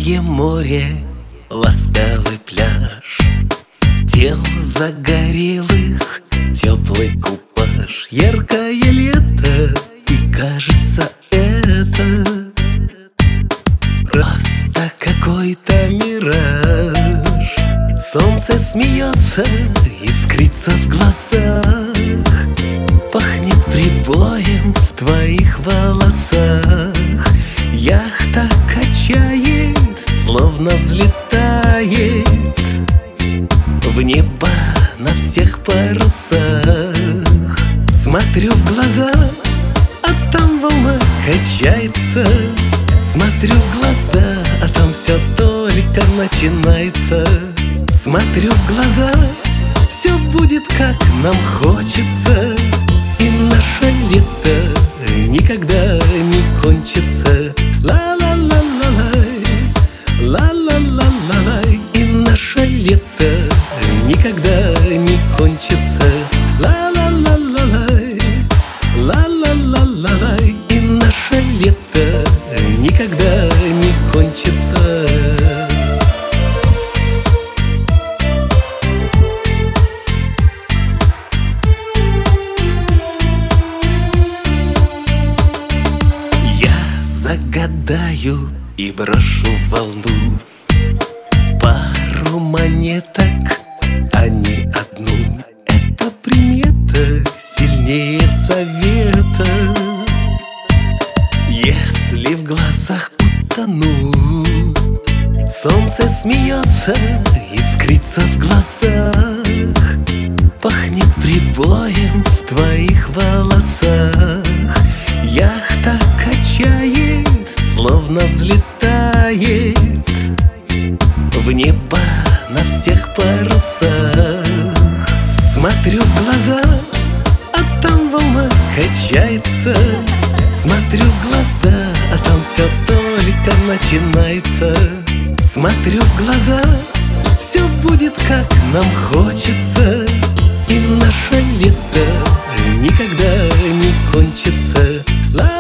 Синее море, ласковый пляж, тел загорелых, теплый купаж, яркое лето, и кажется это просто какой-то мираж. Солнце смеется, искрится в глазах, пахнет прибоем в твоих волосах. Яхта качает, словно взлетает в небо на всех парусах. Смотрю в глаза, а там волна качается. Смотрю в глаза, а там все только начинается. Смотрю в глаза, все будет как нам хочется, и наше лето никогда не кончится. Ла-ла-ла-ла-лай, ла-ла-ла-ла-лай, и наше лето никогда не кончится. Ла-ла-ла-ла-лай, ла-ла-ла-ла-лай, и наше лето никогда не кончится. Загадаю и брошу волну пару монеток, а не одну. Это примета сильнее совета. Если в глазах утону, солнце смеется, искрится в глазах, пахнет прибоем в твоих волосах. Яхта качает, словно взлетает в небо на всех парусах. Смотрю в глаза, а там волна качается. Смотрю в глаза, а там все только начинается. Смотрю в глаза, все будет как нам хочется, и наше лето никогда не кончится.